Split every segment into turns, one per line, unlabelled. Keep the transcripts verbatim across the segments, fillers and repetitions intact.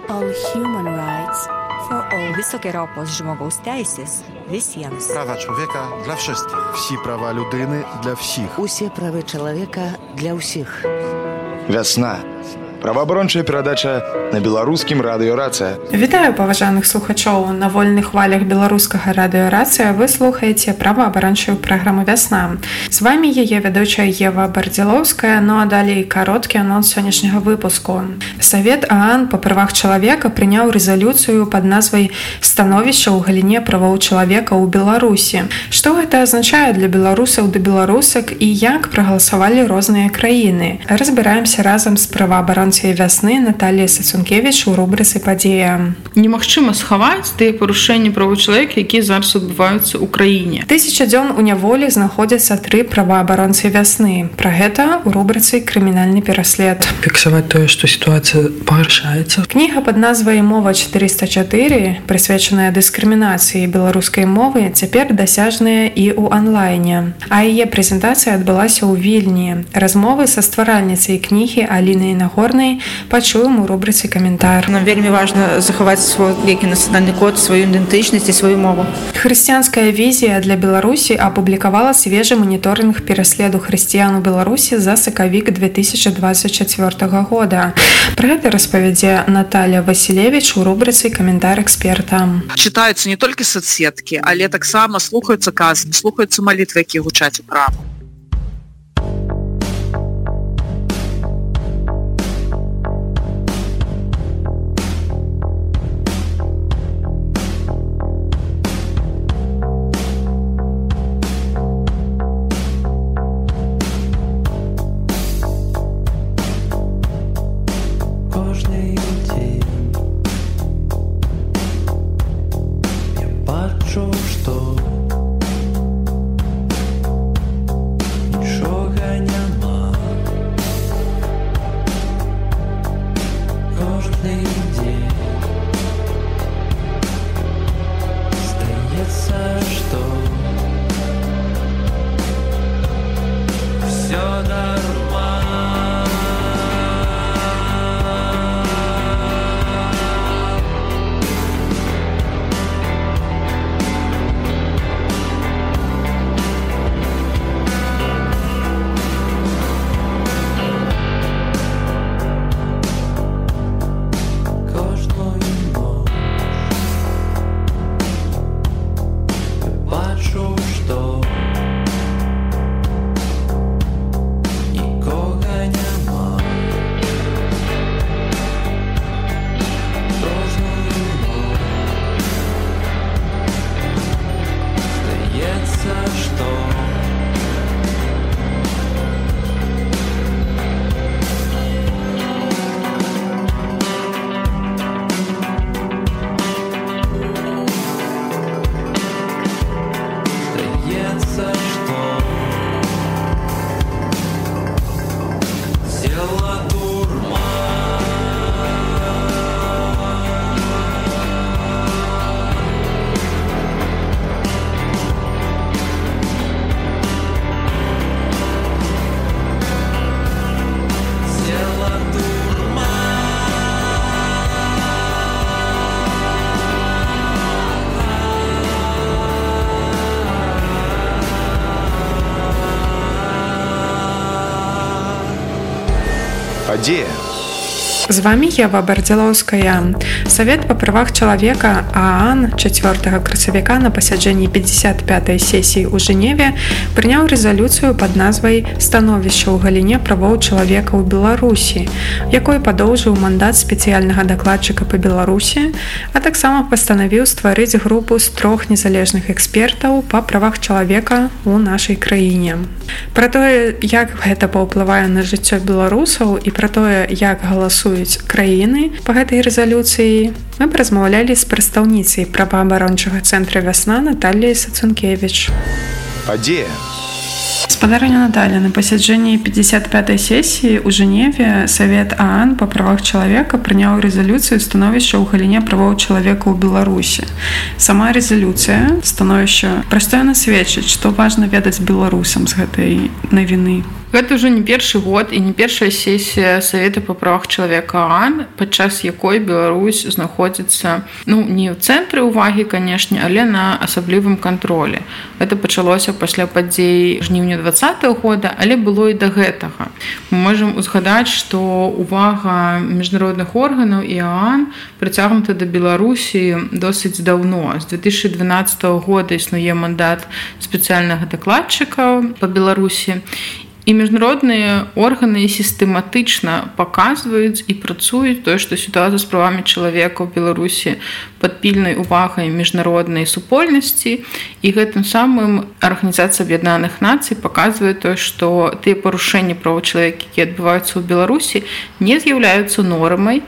All human rights for all.
Високі рівень žmogaus teisės visiems.
Права чоловіка для всіх.
Всі права людини для всіх.
Усе правы чалавека для ўсіх.
Вясна. Праваабарончая перадача на беларускім радыё «Рацыя».
Вітаю паважаных слухачоў. На вольных хвалях беларускага радыё «Рацыя» вы слухаеце праваабарончую праграму «Вясна». З вами яе вядучая Ева Бардзілоўская, ну а далей кароткі анонс сённяшняга выпуску. Савет ААН па правах чалавека прыняў рэзалюцыю пад назвай «Становішча ў галіне правоў чалавека ў Беларусі». Што гэта азначае для беларусаў ды беларусак і як прагаласавалі розныя краіны? Разбіраемся разам з праваабарончай «Вясны» Наталіяй Сацункевіч у рубрыцы «Падзея».
Немагчыма схаваць тыя парушэнні правоў чалавека, якія зараз адбываюцца ў краіне.
Тысяча дзён у няволі знаходзяцца тры праваабаронцы «Вясны». Пра гэта ў рубрыцы «Крымінальны пераслед».
Фіксаваць тое, што сітуацыя пагаршаецца.
Кніга пад назвай «Мова чатырыста чатыры», прысвечаная дыскрымінацыі беларускай мовы, цяпер дасяжная і ў анлайне. А яе прэзентацыя адбылася ў Вільні. Размовы са стваральніцай кнігі Алінай Нагорнай пачуем у рубрыцы «Каментар».
Нам вельмі важна захаваць свой векі нацыянальны код, сваю ідэнтычнасць і сваю мову.
Хрысціянская візія для Беларусі апублікавала свежы маніторынг пераследу хрысціян у Беларусі за сакавік две тысячи двадцать чацвёртага года. Пра гэта распавядзе Наталья Васілевіч у рубрыцы «Каментар эксперта».
Чытаюцца не толькі соцсеткі, але таксама слухаюцца казкі, слухаюцца малітвы, якія гучаць у храмах.
Падзея.
З вами Ева Бардзілоўская. Савет па правах чалавека ААН чацвёртага красавіка на пасяджэнні пятьдесят пятой сесіі ў Жэневе прыняў рэзалюцыю пад назвай «Становішча ў галіне правоў чалавека ў Беларусі», якой падоўжыў мандат спецыяльнага дакладчыка па Беларусі, а таксама пастанавіў стварыць групу з трох незалежных экспертаў па правах чалавека ў нашай краіне. Пра тое, як гэта паўплывае на жыццё беларусаў і пра тое, як галасуюць краіны па гэтай рэзалюцыі, мы паразмаўлялі з прадстаўніцай праваабарончага цэнтра «Вясна» Наталіяй Сацункевіч.
Падзея.
Спадарня Наталья, на пасяджэнні пятьдесят пятой сесіі ў Жэневе Савет ААН па правах чалавека прыняў рэзалюцыю становішча ў галіне правоў чалавека ў Беларусі. Сама рэзалюцыя становішча проста яна сведчыць, што важна ведаць беларусам з гэтай навіны.
Гэта ўжо не першы год і не першая сесія Савета па правах чалавека ААН, падчас якой Беларусь знаходзіцца ну, не ў цэнтры ўвагі, канешне, але на асаблівым кантролі. Гэта пачалося пасля падзей жніўня дваццатага года, але было і да гэтага. Мы можам узгадаць, што ўвага міжнародных органаў і ААН прыцягнута да Беларусі досыць даўно. З две тысячи дванаццатага года існуе мандат спецыяльнага дакладчыка па Беларусі. І міжнародныя органы сістэматычна паказваюць і працуюць тое, што сітуацыя з правамі чалавека ў Беларусі пад пільнай увагай міжнароднай супольнасці. І гэтым самым Арганізацыя Аб'яднаных Нацый паказвае тое, што тыя парушэнні правоў чалавека, якія адбываюцца ў Беларусі, не з'яўляюцца нормай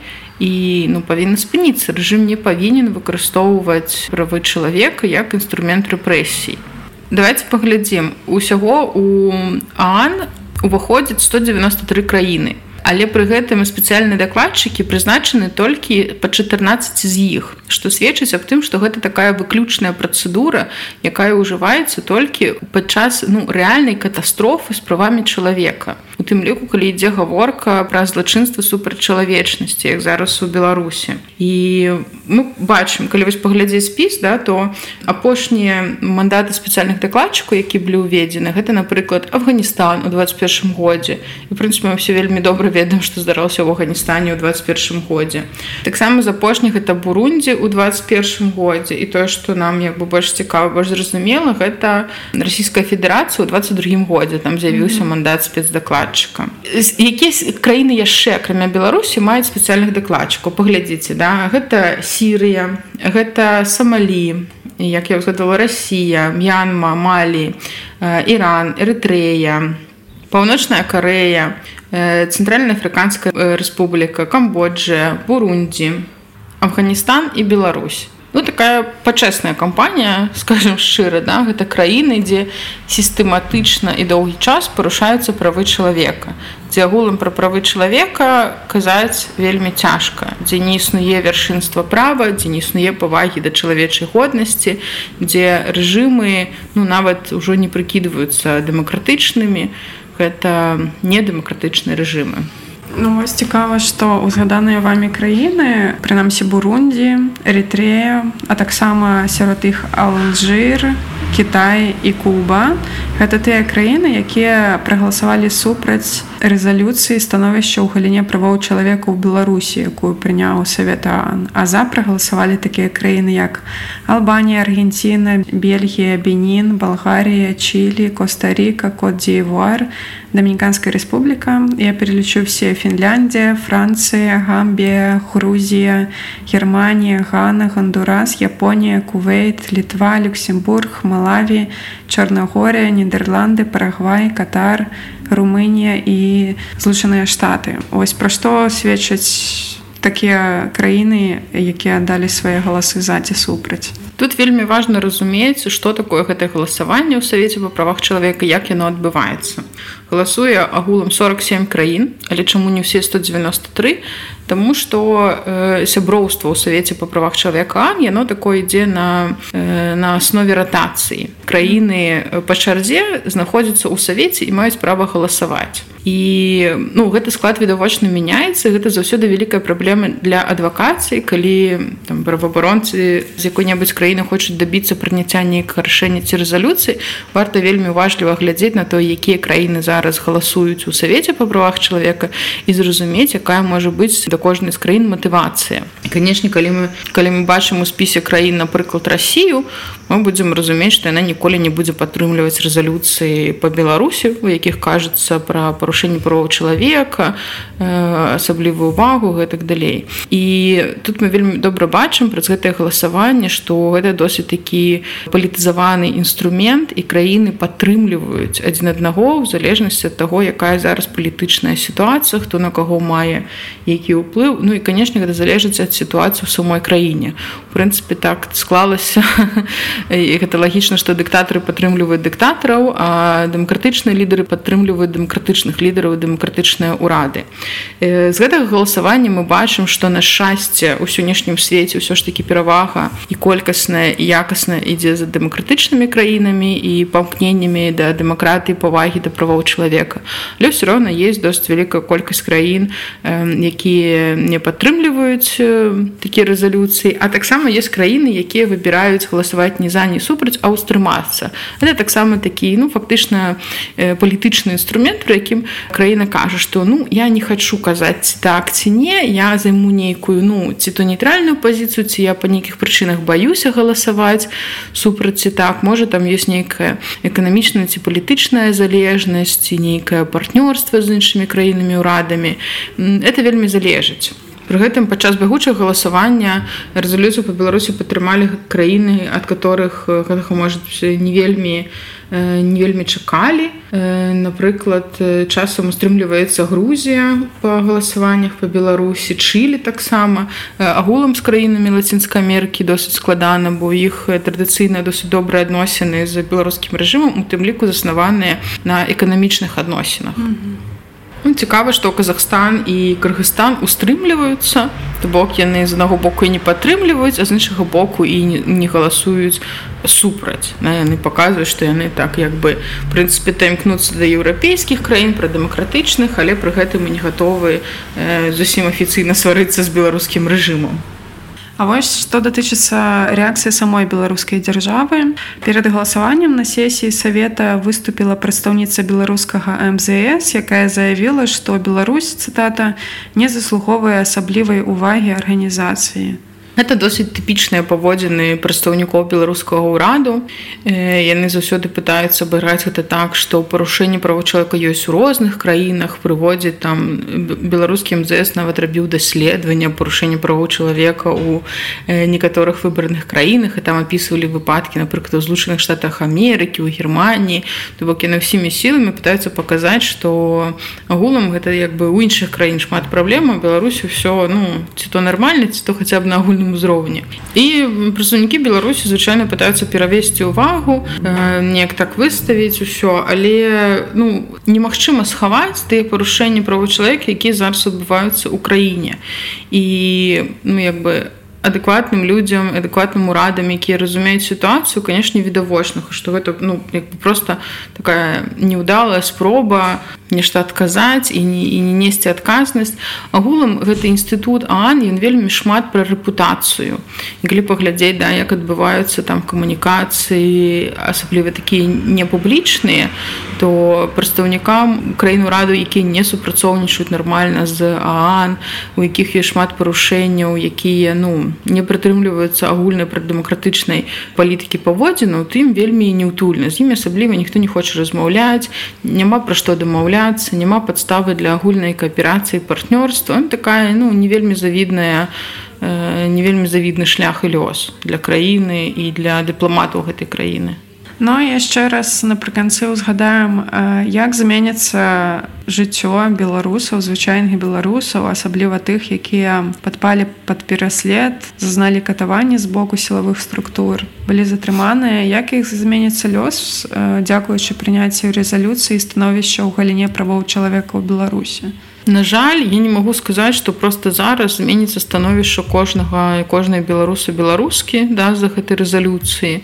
і ну, павінны спыніцца. Рэжым не павінен выкарыстоўваць правы чалавека як інструмент рэпрэсій. Давайте паглядзім. Усяго у ААН уваходзіць сто дзевяносто тры краіны. Але пры гэтым спецыяльныя дакладчыкі прызначаны толькі па чатырнаццаць з іх, што сведчыць аб тым, што гэта такая выключная працэдура, якая ўжываецца толькі падчас ну, рэальнай катастрофы з правамі чалавека. У тым ліку, калі ідзе гаворка пра злачынства супраць чалавечнасці, як зараз у Беларусі. І мы бачым, калі вось паглядзець спіс, да, то апошнія мандаты спецыяльных дакладчыкаў, які былі ўведзены, гэта, напрыклад, Афганістан у двадцать першым годзе. І, в прынцыпе, мы ўсе вельмі добра ведаем, што здаралася ў Афганістане ў двадцать першым годзе. Таксама з апошніх гэта Бурунді ў двадцать першым годзе. І тое, што нам як бы больш цікава, больш зразумела, гэта Расійская Федэрацыя ў двадцать другім годзе. Там з'явіўся mm-hmm. мандат спецдакладчыка. Якія краіны яшчэ, акрамя Беларусі, маюць спецыяльных дакладчыкаў? Паглядзіце, да? Гэта Сірыя, гэта Самалі, як я згадала, Расія, М'янма, Малі, Іран, Эрытрэя, Паўночная Карэя, Цэнтральна-Афрыканская Рэспубліка, Камбоджа, Бурунді, Афганістан і Беларусь. Ну, такая пачэсная кампанія, скажем шчыра, да? Гэта краіны, дзе сістэматычна і доўгі час парушаюцца правы чалавека, дзе агулам пра правы чалавека казаць вельмі цяжка, дзе не існуе вяршынства права, дзе не існуе павагі да чалавечай годнасці, дзе рэжымы ну, нават ужо не прыкідваюцца дэмакратычнымі, гэта недэмакратычныя рэжымы.
Ну, вось цікава, што узгаданыя вамі краіны, прынамсі Бурунді, Эрытрэя, а таксама сярод іх Алжыр, Кітай і Куба. Гэта тыя краіны, якія прагаласавалі супраць рэзалюцыі становішча ў галіне правоў чалавека ў Беларусі, якую прыняў Савет ААН. А за прагаласавалі такія краіны, як Албанія, Аргенціна, Бельгія, Бенін, Балгарія, Чилі, Коста-Ріка, Кот-д'Івуар, Доминиканская Республика. Я перелечу все: Финляндия, Франция, Гамбия, Грузия, Германия, Гана, Гондурас, Япония, Кувейт, Литва, Люксембург, Малави, Чорногорія, Нідерланды, Парагвай, Катар, Румынія і Злучаныя Штаты. Ось пра што сведчаць такія краіны, якія далі свае галасы за ці супраць.
Тут вельмі важна разумець, што такое гэтае галасаванне ў Савеце па правах чалавека, як яно адбываецца. Галасуе агулам сорок сем краін, але чаму не ўсе сто дзевяносто тры? Таму што э, сяброўства ў Савеце па правах чалавека, яно такое ідзе на, э, на аснове ратацыі. Краіны па чарзе знаходзяцца ў Савеце і маюць права галасаваць. І ну, гэты склад відавочна мяняецца, гэта заўсёды вялікая праблема для адвакацыі, калі там, праваабаронцы з якой-небудзь краіны хочуць дабіцца прыняцця нейкага рашэння ці рэзалюцыі, варта вельмі уважліва глядзець на то, якія краіны зараз галасуюць у Савеце па правах чалавека і зразумець, якая можа быць да кожнай з краін матывацыя. І, канешне, калі мы, калі мы бачым у спісе краін, напрыклад, Расію, мы будзем разумець, што яна ніколі не будзе падтрымліваць рэзалюцыі па Беларусі, у якіх кажацца пра парушэнне правоў чалавека, асаблівую увагу, гэтак далей. І тут мы вельмі добра бачым праз гэтае галасаванне, што гэта досыць такі палітызаваны інструмент, і краіны падтрымліваюць адзін аднаго ў залежнасці ад таго, якая зараз палітычная сітуацыя, хто на каго мае які ўплыў. Ну і, канешне, гэта залежыць ад сітуацыю ў самой краіне. У прынцыпе, так склалася, і гэта лагічна, што дыктатары падтрымліваюць дыктатараў, а дэмакратычныя лідары падтрымліваюць дэмакратычных лідараў і дэмакратычныя ўрады. З гэтага галасавання мы бачым, што на шчасце ў сённяшнім свеце ўсё ж такі перавага і колькасная, і якасная ідзе за дэмакратычнымі краінамі і памкненнямі да дэмакратыі, павагі да правоў чалавека. Але ўсё роўна ёсць досыць вялікая колькасць краін, якія не падтрымліваюць такія рэзалюцыі, а таксама ёсць краіны, якія выбіраюць галасаваць не за, не супраць, а ўстрымацца. Гэта таксама такі, ну, фактычна палітычны інструмент, пры якім краіна кажа, што ну, я не хачу казаць ці так, ці не, я займу нейкую, ну, ці то нейтральную пазіцыю, ці я па нейкіх прычынах баюся галасаваць супраць ці так. Можа, там ёсць нейкая эканамічная ці палітычная залежнасць, ці нейкае партнёрства з іншымі краінамі, урадамі. Это вельмі залежыць. Пры гэтым падчас бягучага галасавання рэзалюцыю па Беларусі падтрымалі краіны, ад которых гэтага, можа, не вельмі не вельмі чакалі. Напрыклад, часам устрымліваецца Грузія па галасаваннях па Беларусі, Чылі таксама. Агулам з краінамі Лацінскай Амерыкі досыць складана, бо іх традыцыйна досыць добрыя адносіны з беларускім рэжымам, у тым ліку заснаваныя на эканамічных адносінах. Ну, цікава, што Казахстан і Кыргызстан устрымліваюцца, то бок яны з аднаго боку і не падтрымліваюць, а з іншага боку і не, не галасуюць супраць. Яны паказваюць, што яны так як бы в прынцыпе імкнуцца да еўрапейскіх краін, пра дэмакратычных, але пры гэтым і не гатовы э, зусім афіцыйна сварыцца з беларускім рэжымам.
А вось што датычыцца рэакцыі самой беларускай дзяржавы. Перад галасаваннем на сесіі Савета выступіла прадстаўніца беларускага эм зэ эс, якая заявіла, што Беларусь, цытата, не заслугоўвае асаблівай увагі арганізацыі.
Гэта досыць тыпічныя паводзіны прадстаўнікоў беларускага ўраду. Яны заўсёды пытаюцца абыграць гэта так, што парушэнне правоў чалавека ёсць у розных краінах, прыводзіць там беларускі эм зэ эс нават рабіў даследаванне парушэння правоў чалавека ў некаторых выбарных краінах, і там апісвалі выпадкі, напрыклад, у Злучаных Штатах Амерыкі, у Германіі. То бок яны ўсімі сіламі пытаюцца паказаць, што агулам гэта як бы ў іншых краін шмат праблем, а Беларусі ўсё, ну, ці то нармальна, ці то хаця б на агульным узроўні. І прадстаўнікі Беларусі звычайна пытаюцца перавесці ўвагу, неяк так выставіць усё, але ну, немагчыма схаваць тыя парушэнні правоў чалавека, якія зараз адбываюцца ў краіне. І ну, як бы адэкватным людзям, адэкватным урадам, якія разумеюць сітуацыю, канешне, відавочна, што гэта ну, як бы проста такая неўдалая спроба нешта адказаць і не, і не несці адказнасць. Агулам гэты інстытут ААН, ён вельмі шмат пра рэпутацыю. І калі паглядзець, да, як адбываюцца там камунікацыі, асабліва такія непублічныя, то прадстаўнікам краін ураду, якія не супрацоўнічаюць нармальна з ААН, у якіх ёсць шмат парушэнняў, якія ну, не прытрымліваюцца агульнай прадэмакратычнай палітыкі паводзінаў, то ім вельмі неўтульна. З імі асабліва ніхто не хоча размаўляць, няма пра што дамаўляцца, няма падставы для агульнай кааперацыі, партнёрства. Такая ну, не вельмі завідная, не вельмі завідны шлях і лёс для краіны і для дыпламатаў гэтай краіны.
Ну і яшчэ раз напрыканцы ўзгадаем, як зменіцца жыццё беларусаў, звычайных беларусаў, асабліва тых, якія падпалі пад пераслед, зазналі катаванні з боку сілавых структур, былі затрыманыя, як іх зменіцца лёс, дзякуючы прыняццю рэзалюцыі і становішча ў галіне правоў чалавека ў Беларусі.
На жаль, я не магу сказаць, што проста зараз зменіцца становішча кожнага і кожнай беларусу беларускі да, за гэтай рэзалюцыі,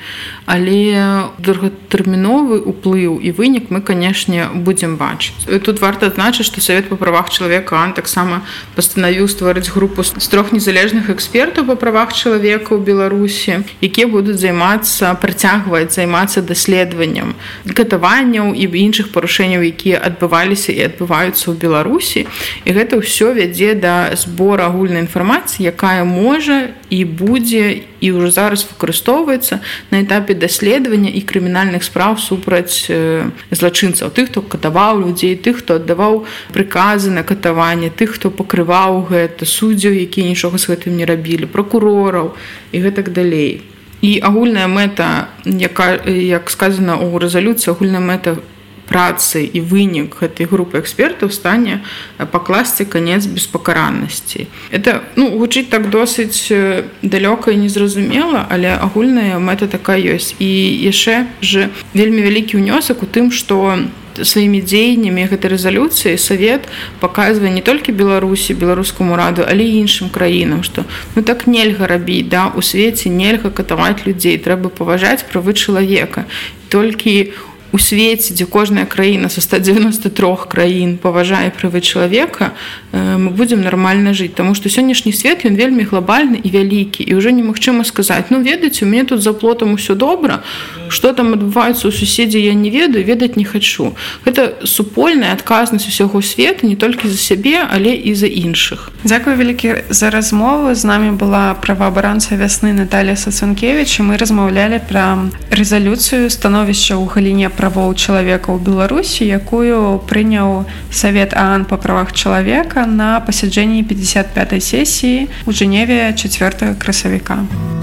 але доўгатэрміновы ўплыў і вынік мы, канешне, будзем бачыць. Тут варта адзначыць, што Савет па правах чалавека ААН таксама пастанавіў стварыць групу з трох незалежных экспертаў па правах чалавека ў Беларусі, якія будуць займацца, працягваць займацца даследаваннем катаванняў і іншых парушэнняў, якія адбываліся і адбываюцца ў Беларусі. І гэта ўсё вядзе да збора агульнай інфармацыі, якая можа і будзе і ўжо зараз выкарыстоўваецца на этапе даследавання і крымінальных спраў супраць злачынцаў, тых, хто катаваў людзей, тых, хто аддаваў прыказы на катаванне, тых, хто пакрываў гэта, суддзяў, якія нічога з гэтым не рабілі, пракурораў і гэтак далей. І агульная мэта, яка, як сказана ў рэзалюцыі, агульная мэта працы і вынік гэтай групы экспертаў стане пакласці канец беспакараннасці. Это, ну, гучыць так досыць далёка і незразумела, але агульная мэта такая ёсць. І яшчэ ж вельмі вялікі ўнёсак у тым, што сваімі дзеяннямі гэтай рэзалюцыі Савет паказвае не толькі Беларусі, беларускаму раду, але і іншым краінам, што ну так нельга рабіць, да? У свеце нельга катаваць людзей, трэба паважаць правы чалавека. Толькі у свеце, дзе кожная краіна са ста дзевяноста трох краін паважае правы чалавека, мы будзем нармальна жыць. Таму што сённяшні свет, ён вельмі глобальны і вялікі. І ўжо немагчыма сказаць, ну, ведаеце, у мяне тут за плотам усё добра, што там адбываецца ў суседзі, я не ведаю, ведаць не хачу. Гэта супольная адказнасць усяго света не толькі за сябе, але і за іншых.
Дзякую вялікі за размову. З намі была праваабаронца вясны Наталія Сацункевіч, і мы размаўлялі пра рэзалюцыю становішча ў галіне правоў чалавека ў Беларусі, якую прыняў Савет ААН па правах чалавека на пасяджэнні пятьдесят пятой сесіі ў Жэневе чацвёртага красавіка.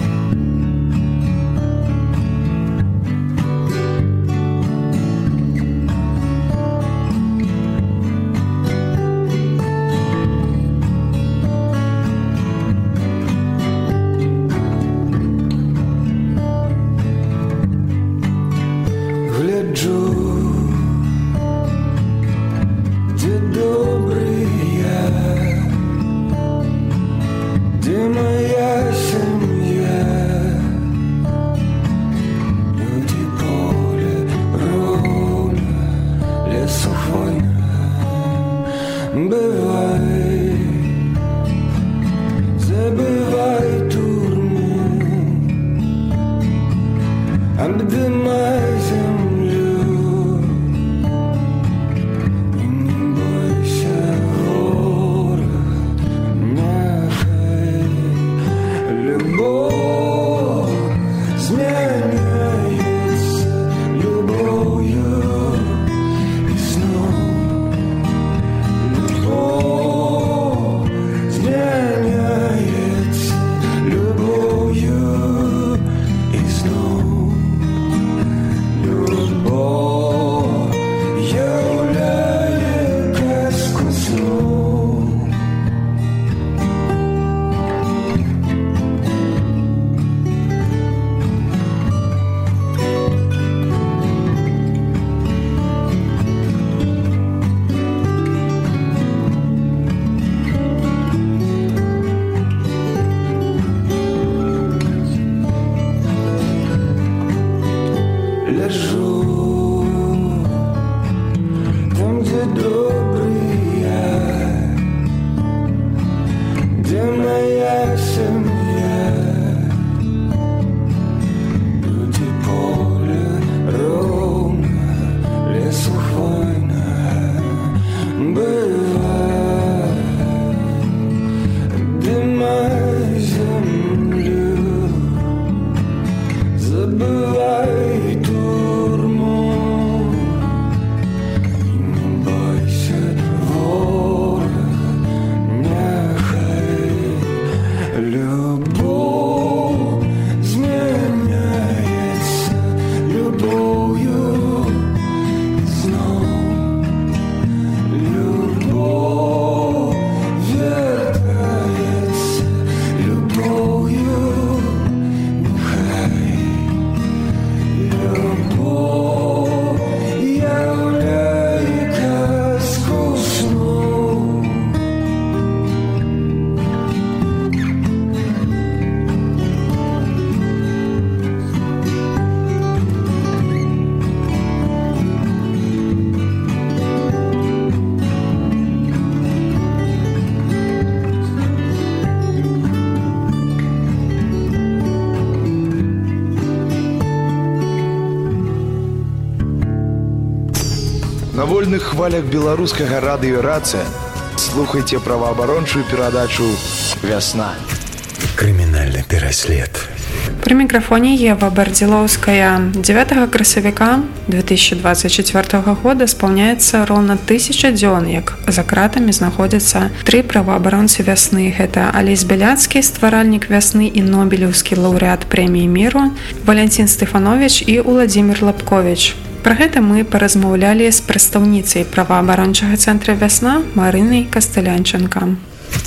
На вольных хвалях беларускага радыё Рацыя слухайце праваабарончую перадачу «Вясна».
Крымінальны пераслед.
При микрофоне Ева Бардзиловская. девятого красавіка две тысячи двадцать четвёртого года исполняется ровно тысяча дзён, як за кратамі знаходзяцца тры праваабаронцы вясны. Гэта Алесь Беляцкі, стваральнік вясны і нобелеўскі лаўрэат прэміі міру, Валянцін Стефанович і Уладзімир Лапкович. Пра гэта мы паразмаўлялі з прадстаўніцай праваабарончага цэнтра «Вясна» Марынай Кастэлянчанка.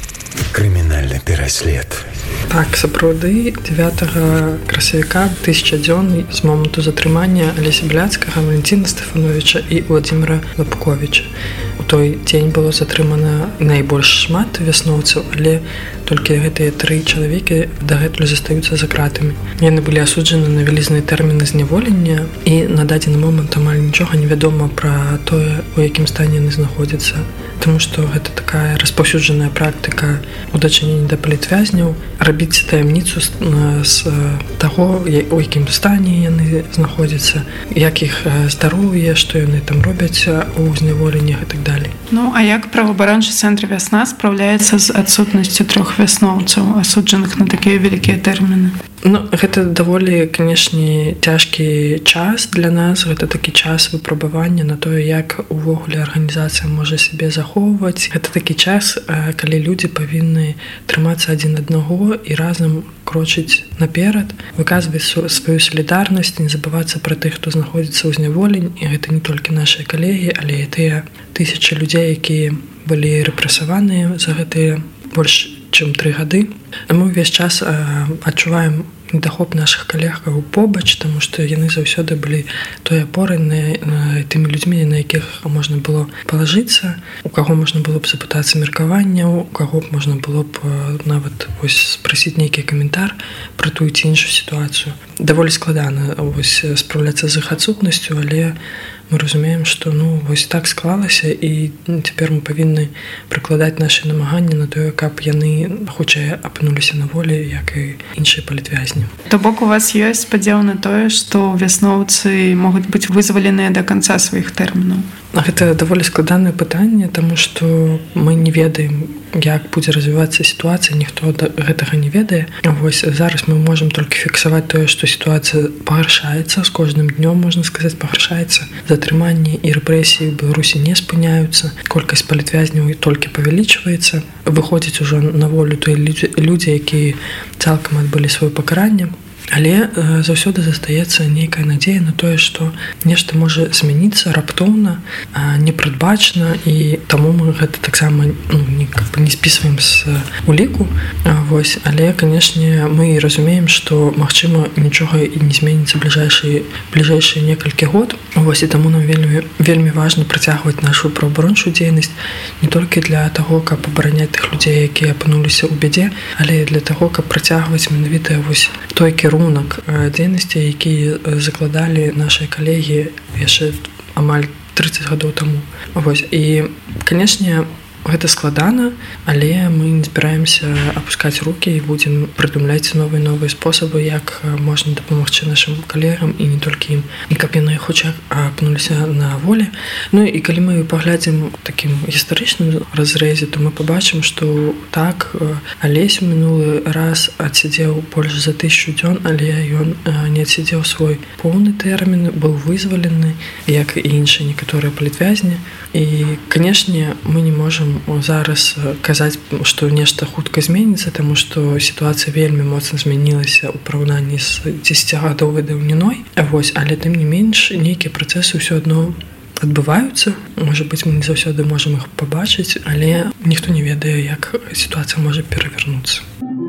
Крымінальны пераслед.
Так, сапраўды дзевятага красавіка тысяча дзён з моманту затрымання Алеся Бяляцкага, Валентина Стефановича і Владимира Лапковича. У той дзень было затрымана найбольш шмат вясноўцаў, але толькі гэтыя тры чалавекі дагэтуль застаюцца за кратамі. Яны былі асуджаны на вялізныя тэрміны зняволення, і на дадзены момант амаль нічога не вядома пра тое, у якім стане яны знаходзяцца. Таму што гэта такая распаўсюджаная практыка у дачыненні да палітвязняў, рабіць таямніцу з, з таго, у якім стане яны знаходзяцца, як іх здароўе, што яны там робяць у зняволеннях і так далей.
Ну, а як праваабарончы цэнтр «Вясна» спраўляецца з адсутнасцю трох вясноўцаў, асуджаных на такія вялікія тэрміны?
Ну, гэта даволі, канешне, цяжкі час для нас. Гэта такі час выпрабавання на тое, як увогуле арганізацыя можа сябе захоўваць. Гэта такі час, калі людзі павінны трымацца адзін аднаго і разам крочыць наперад, выказваць сваю салідарнасць, не забывацца пра тых, хто знаходзіцца ў зняволенні. І гэта не толькі нашыя калегі, але і тыя тысячы людзей, якія былі рэпрэсаваныя за гэтыя больш чым тры гады. Мы ўвесь час адчуваем недахоп нашых калегаў побач, таму што яны заўсёды былі той апорай на тымі людзьмі, на якіх можна было палажыцца, у каго можна было б запытацца меркаванняў, у каго б можна было б нават спрасіць нейкі каментар пра тую ці іншую сітуацыю. Даволі складана спраўляцца з іх адсутнасцю, але мы разумеем, што ну, вось так склалася, і цяпер мы павінны прыкладаць нашы намаганні на тое, каб яны хутчэй апынуліся на волі, як і іншыя палітвязні.
То бок у вас ёсць спадзеў на тое, што вясноўцы могуць быць вызваленыя да канца сваіх тэрмінаў?
Гэта даволі складанае пытанне, таму што мы не ведаем, як будзе развівацца сітуацыя, ніхто гэтага не ведае. Вось зараз мы можам толькі фіксаваць тое, што сітуацыя пагаршаецца, з кожным днём, можна сказаць, пагаршаецца. Затрыманні і рэпрэсіі ў Беларусі не спыняюцца, колькасць палітвязняў толькі павялічваецца. Выходзяць ужо на волю тыя людзі, якія цалкам адбылі сваё пакаранне. Але э, заўсёды застаецца нейкая надзея на тое, што нешта можа змяніцца раптоўна, э, непрадбачна, і таму мы гэта таксама ну, не, не спісваем з уліку. Э, вось. Але, канешне, мы разумеем, што, магчыма, нічога і не зменіцца бліжэйшыя, бліжэйшыя некалькі год. Вось, і таму нам вельмі, вельмі важна працягваць нашу праваабарончую дзейнасць не толькі для таго, каб абараняць тых людзей, якія апынуліся ў бядзе, але і для таго, каб працягваць менавіта вось той кірунак дзейнасці, які закладалі нашыя калегі яшчэ амаль трыццаць гадоў таму. Вось. І, канешне, гэта складана, але мы не збіраемся апускаць рукі і будзем прыдумляць новыя новыя спосабы, як можна дапамагчы нашым калегам і не толькі ім, і каб яны хутчэй апынуліся на волі. Ну і калі мы паглядзім такім гістарычным разрэзе, то мы пабачым, што так, Алесь у мінулы раз адсядзеў больш за тысячу дзён, але ён не адсядзеў свой поўны тэрмін, быў вызвалены, як і іншыя некаторыя палітвязні. І, канешне, мы не можам зараз казаць, што нешта хутка зменіцца, таму што сітуацыя вельмі моцна змянілася ў параўнанні з дзесяцігадовай даўніной. Вось, але тым не менш, нейкія працэсы ўсё адно адбываюцца. Можа быць, мы не заўсёды можам іх пабачыць, але ніхто не ведае, як сітуацыя можа перавярнуцца.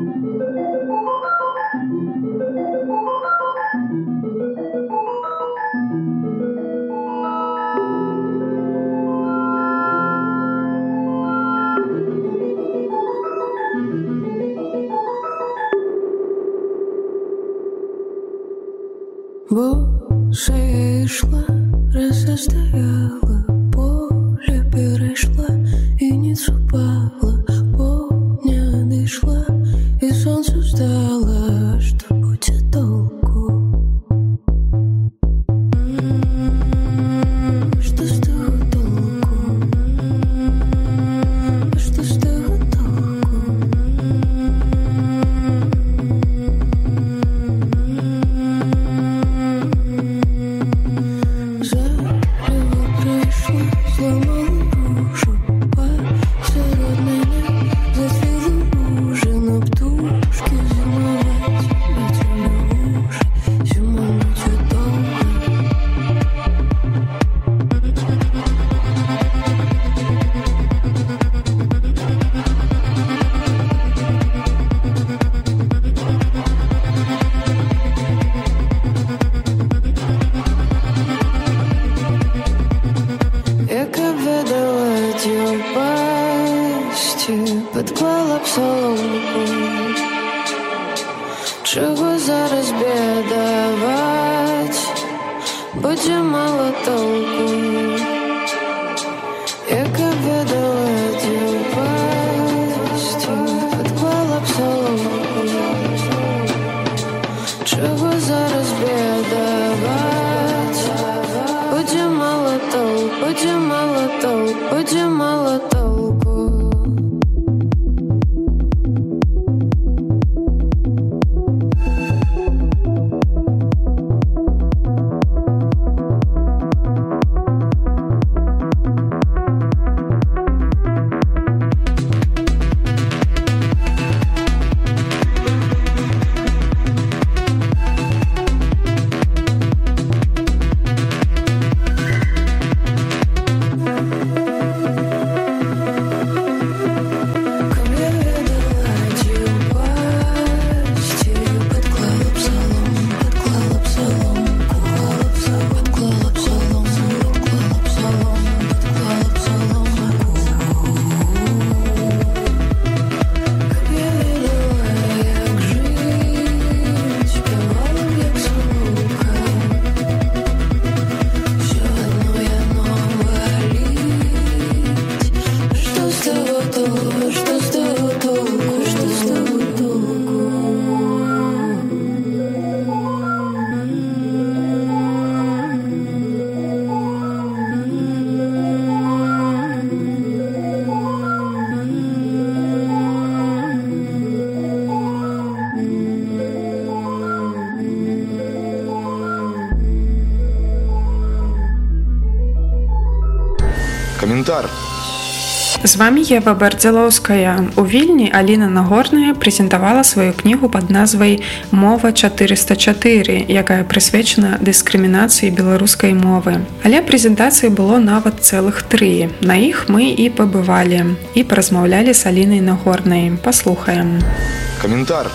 Боже, я йшла, розстояла, поле перейшла і ніц упала, повня дійшла, і сонце встала, що буде толку. Що з того толку? Що з того толку? Сломала душу, посеред мене зацвіли ружі, но Чого зараз бедовать? Буде мало толку, як обедовать упасть, подклала б соломку. Чого зараз бедовать? Буде мало толку, буде мало толку, буде мало толку.
Каментар.
З вами Ева Бардзялоўская. У Вільні Аліна Нагорная прэзентавала сваю кнігу пад назвай «Мова чатырыста чатыры», якая прысвечана дыскрымінацыі беларускай мовы. Але прэзентацыі было нават цэлых тры. На іх мы і пабывалі, і паразмаўлялі з Алінай Нагорнай. Паслухаем.
Каментар.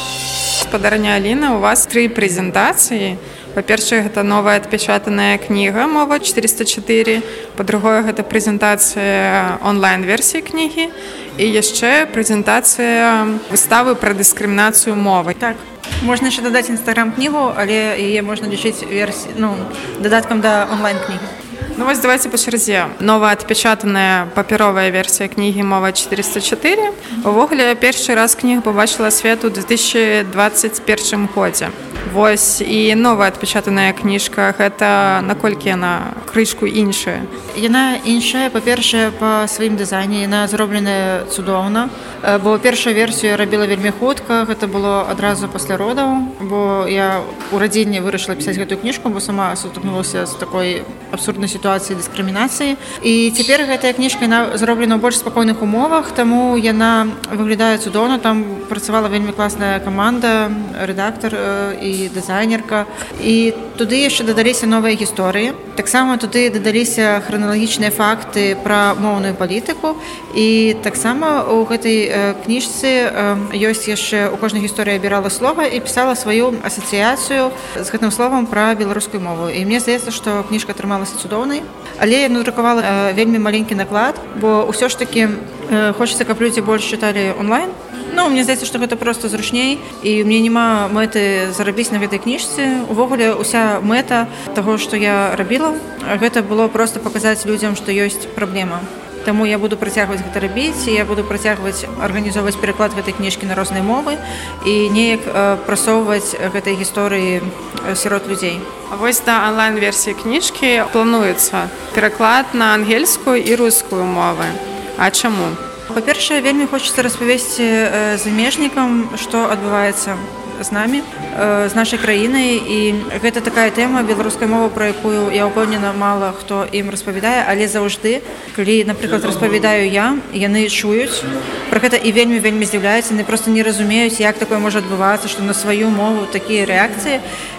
Спадарня Аліна, у вас тры прэзентацыі. Па-першае, гэта новая адпечатаная кніга «Мова чатырыста чатыры», па-другое, гэта прэзентацыя онлайн-версіі кнігі і яшчэ прэзентацыя выставы пра дыскрымінацыю мовы.
Так, можна яшчэ дадаць інстаграм-кнігу, але яе можна лічыць версі... ну, дадаткам да онлайн-кнігі.
Ну вось давайте па чарзе. Новая адпечатаная папяровая версія кнігі «Мова чатырыста чатыры». Увогуле, першы раз кніга побачила свет у две тысячи двадцать первом годзе. Вось, і новая адпечатаная кніжка, гэта наколькі яна крышку іншая?
Яна іншая, па-першае, па сваім дызайне, яна зробленая цудоўна, бо першую версію я рабіла вельмі хутка, гэта было адразу пасля родаў, бо я ў радзільні вырашыла пісаць гэтую кніжку, бо сама сутыкнулася з такой абсурднай сітуацыяй дыскрымінацыі. І цяпер гэтая кніжка, яна зроблена ў больш спакойных умовах, таму яна выглядае цудоўна, там працавала вельмі класная каманда, рэдактар і дызайнерка. І туды яшчэ дадаліся новыя гісторыі. Таксама туды дадаліся храналагічныя факты пра моўную палітыку. І таксама у гэтай кніжцы ёсць яшчэ у кожнай гісторыі абірала слова і пісала сваю асацыяцыю з гэтым словам пра беларускую мову. І мне здаецца, што кніжка атрымалася цудоўнай. Але я надрукавала вельмі маленькі наклад, бо ўсё ж такі хочацца, каб людзі больш чыталі онлайн. Ну, мне здаецца, што гэта проста зручней, і мне няма мэты зарабіць на гэтай кніжцы. Увогуле, уся мэта таго, што я рабіла, гэта было проста паказаць людзям, што ёсць праблема. Таму я буду працягваць гэта рабіць, і я буду працягваць арганізоўваць пераклад гэтай кніжкі на розныя мовы і неяк прасоўваць гэтай гісторыі сярод людзей.
А вось да онлайн-версіі кніжкі плануецца пераклад на ангельскую і рускую мовы. А чаму?
Па-першае, вельмі хочацца распавесці замежнікам, што адбываецца з намі, з нашай краінай. І гэта такая тэма беларускай мовы, пра якую, я ўпэўнена, мала хто ім распавядае, але заўжды, калі, напрыклад, распавядаю я, яны чуюць пра гэта і вельмі-вельмі здзіўляюцца, яны проста не разумеюць, як такое можа адбывацца, што на сваю мову такія рэакцыі.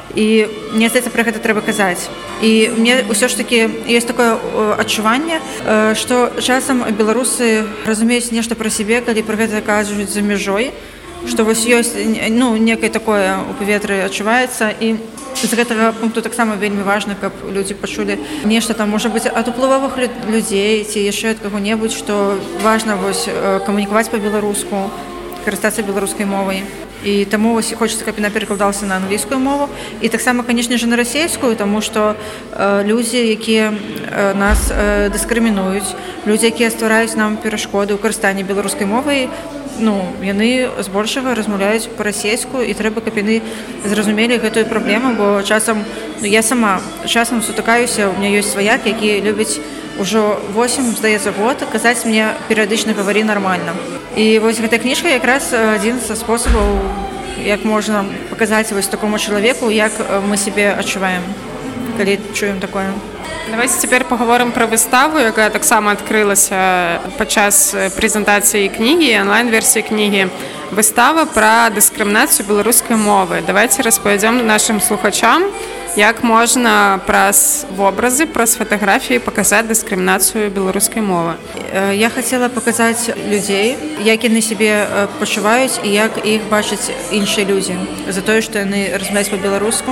І мне здаецца, пра гэта трэба казаць. І мне ўсё ж такі ёсць такое адчуванне, што часам беларусы разумеюць нешта пра сябе, калі пра гэта кажуць за мяжой, што вось ёсць, ну, некае такое ў паветры адчуваецца. І з гэтага пункту таксама вельмі важна, каб людзі пачулі нешта там, можа быць, ад уплывовых людзей ці яшчэ ад каго-небудзь, што важна вось камунікаваць па-беларуску, карыстацца беларускай мовай. І таму хочацца, каб яна перакладалася на англійскую мову і таксама, канешне ж, на расейскую, таму што э, людзі, якія э, нас э, дыскрымінуюць, людзі, якія ствараюць нам перашкоды ў карыстанні беларускай мовай, ну, яны збольшага размаўляюць па-расейску, і трэба, каб яны зразумелі гэтую праблему, бо часам, ну, я сама часам сутыкаюся, у меня ёсць сваяк, які любіць ужо восемь, здаецца, год казаць мне перыядычна гавары нармальна. І вось гэтая кніжка якраз адзін са спосабаў, як можна паказаць вось такому чалавеку, як мы сябе адчуваем, калі чуем такое.
Давайте цяпер паговорым пра выставу, якая таксама адкрылася падчас прэзентацыі кнігі, онлайн-версіі кнігі. Выстава пра дыскрымінацыю беларускай мовы. Давайте распавядзём нашым слухачам, як можна праз вобразы, праз фатаграфіі паказаць дыскрымінацыю беларускай мовы.
Я хацела паказаць людзей, як яны сябе пачуваюць і як іх бачаць іншыя людзі за тое, што яны размаўляюць па-беларуску.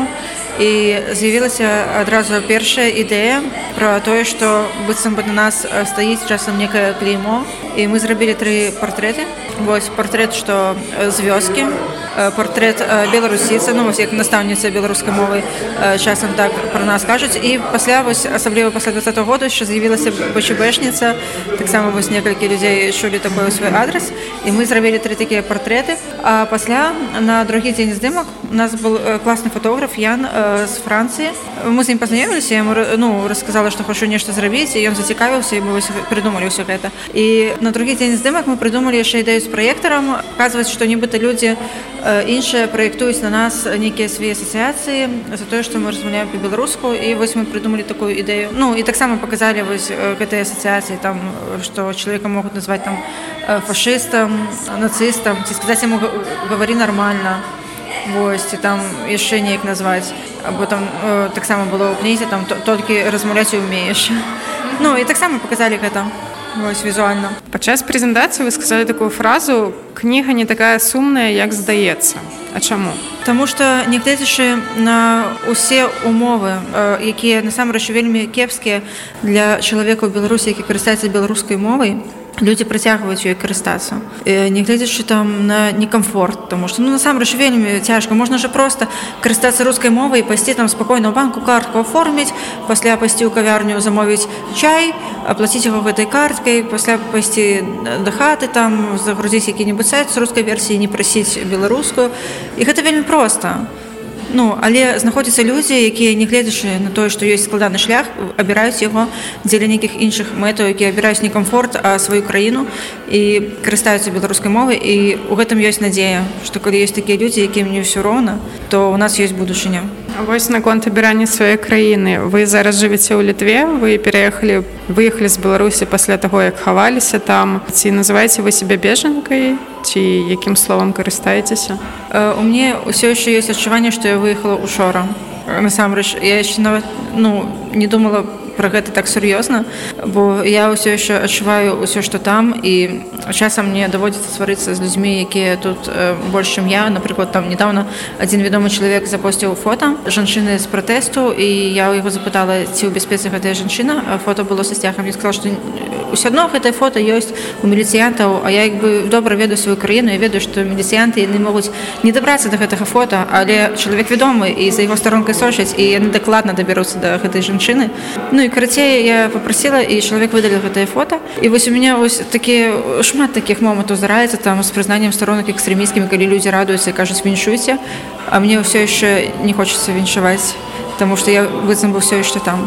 І з'явілася адразу першая ідэя пра тое, што быццам бы на нас стаіць часам некае клеймо. І мы зрабілі тры партрэты. Вось партрэт, што з вёскі, партрэт беларусіца, ну, вось як настаўніца беларускай мовы часам так пра нас кажуць. І пасля, вось, асабліва пасля двадцатого года, що з'явілася бэчэбэшніца, таксама вось некалькі людзей чулі такой свой адрес, і мы зрабілі тры такія партрэты. А пасля, на другі дзень здымак, у нас быў класны фотограф Ян з Францыі. Мы з ім пазнаёміліся, я яму, ну, расказала, што хочу нешта зрабіць, і ён зацікавіўся, і мы вось придумалі ўсё гэта. І на другі дзень здымак мы придумалі яшчэ ідэю з праектарам, паказваць, што нібыта людзі іншыя праектуюць на нас нейкія свае асацыяцыі за тое, што мы размаўляем па-беларуску, і вось мы придумалі такую ідэю. Ну, і таксама паказалі вось гэтыя асацыяцыі, там, што чалавека могуць назваць там фашыстам, нацыстам, ці сказаць яму «гавары нармальна», вось, і там яшчэ неяк назваць. Або там э, таксама было ў кнізе, там толькі размаўляць і ўмееш. Ну, і таксама паказалі гэта. Вось, візуальна.
Падчас прэзентацыі вы сказалі такую фразу: кніга не такая сумная, як здаецца. А чаму?
Таму што, нягледзячы на ўсе умовы, якія насамрэч вельмі кепскія для чалавека ў Беларусі, які карыстаецца беларускай мовай, людзі працягваюць ёй карыстацца. Нягледзячы там на некамфорт, таму што, ну, насамрэч вельмі цяжка. Можна ж проста карыстацца рускай мовай і пайсці там спакойна ў банку, картку аформіць, пасля пайсці ў кавярню, замовіць чай, аплаціць яго гэтай карткай, пасля пайсці да хаты, там загрузіць які-небудзь сайт з рускай версіі, не прасіць беларускую. І гэта вельмі проста. Ну, але знаходзяцца людзі, якія, нягледзячы на тое, што ёсць складаны шлях, абіраюць яго дзеля нейкіх іншых мэтаў, якія абіраюць не камфорт, а сваю краіну і карыстаюцца беларускай мовай. І ў гэтым ёсць надзея, што калі ёсць такія людзі, якім не ўсё роўна, то ў нас ёсць будучыня.
А вось наконт абірання сваёй краіны. Вы зараз жывеце ў Літве, вы пераехалі, выехалі з Беларусі пасля таго, як хаваліся там. Ці называеце вы сябе бежанкай? Ці якім словам карыстаецеся?
У мяне ўсё яшчэ ёсць адчуванне, што я выехала учора. Насамрэч, я яшчэ нават, ну, не думала пра гэта так сур'ёзна, бо я ўсё яшчэ адчуваю ўсё, што там, і часам мне даводзіцца сварыцца з людзьмі, якія тут э, больш, чым я. Напрыклад, там недавно адзін вядомы чалавек запосціў фота жанчыны з пратэсту, і я ў яго запытала, ці ў бяспецы гэтая жанчына. Фота было са сцягам. Ён сказаў, што ўсё адно гэтае фота ёсць у міліцыянтаў, а я як бы добра ведаю сваю краіну, я ведаю, што міліцыянты яны могуць не дабрацца да гэтага фота, але чалавек вядомы, і за яго старонкай сочаць, і яны дакладна дабяруцца да гэтай жанчыны. Ну і карацей, я попросила, і чалавек выдаліў гэтае фота. І вось у мяне вось такі шмат такіх момантаў здараецца там з прызнаннем старонак экстрэмісцкімі, калі людзі радуюцца і кажуць віншуйце, а мне ўсё яшчэ не хочацца віншаваць, таму што я быццам бы ўсё яшчэ там.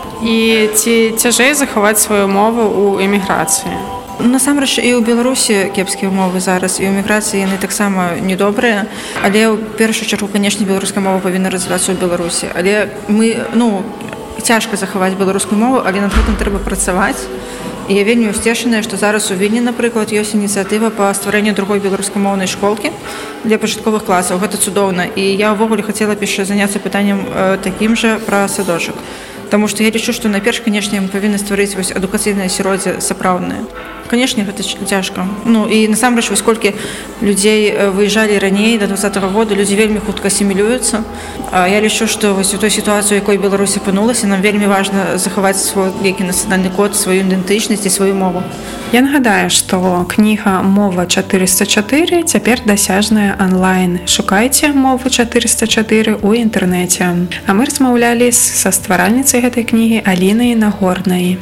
І ці цяжэй захаваць сваю мову ў эміграцыі?
Насамрэч, і ў Беларусі кепскія умовы зараз, і ў эміграцыі яны таксама недобрыя, але ў першую чаргу, канешне, беларуская мова павінна развівацца ў Беларусі. Але мы, ну, цяжка захаваць беларускую мову, але над гэтым трэба працаваць. І я вельмі ўсцешаная, што зараз у Вільні, напрыклад, ёсць ініцыятыва па стварэнню другой беларускамоўнай школкі для пачатковых класаў. Гэта цудоўна. І я ўвогуле хацела б яшчэ заняцца пытаннем э, такім жа пра садочак. Таму што я лічу, што найперш, канешне, мы павінны стварыць вось адукацыйнае асяроддзе сапраўднае. Канешне, гэта цяжка. Ну і насамрэч, вось колькі людзей выязджалі раней да двадцатага года, людзі вельмі хутка асімілююцца. Я лічу, што вось у той сітуацыі, у якой Беларусь апынулася, нам вельмі важна захаваць свой які нацыянальны код, сваю ідэнтычнасць і сваю мову.
Я нагадаю, што кніга «Мова чатырыста чатыры» цяпер дасяжная онлайн. Шукайце «Мову чатырыста чатыры» ў інтэрнэце. А мы размаўлялі са стваральніцай гэтай кнігі Алінай Нагорнай.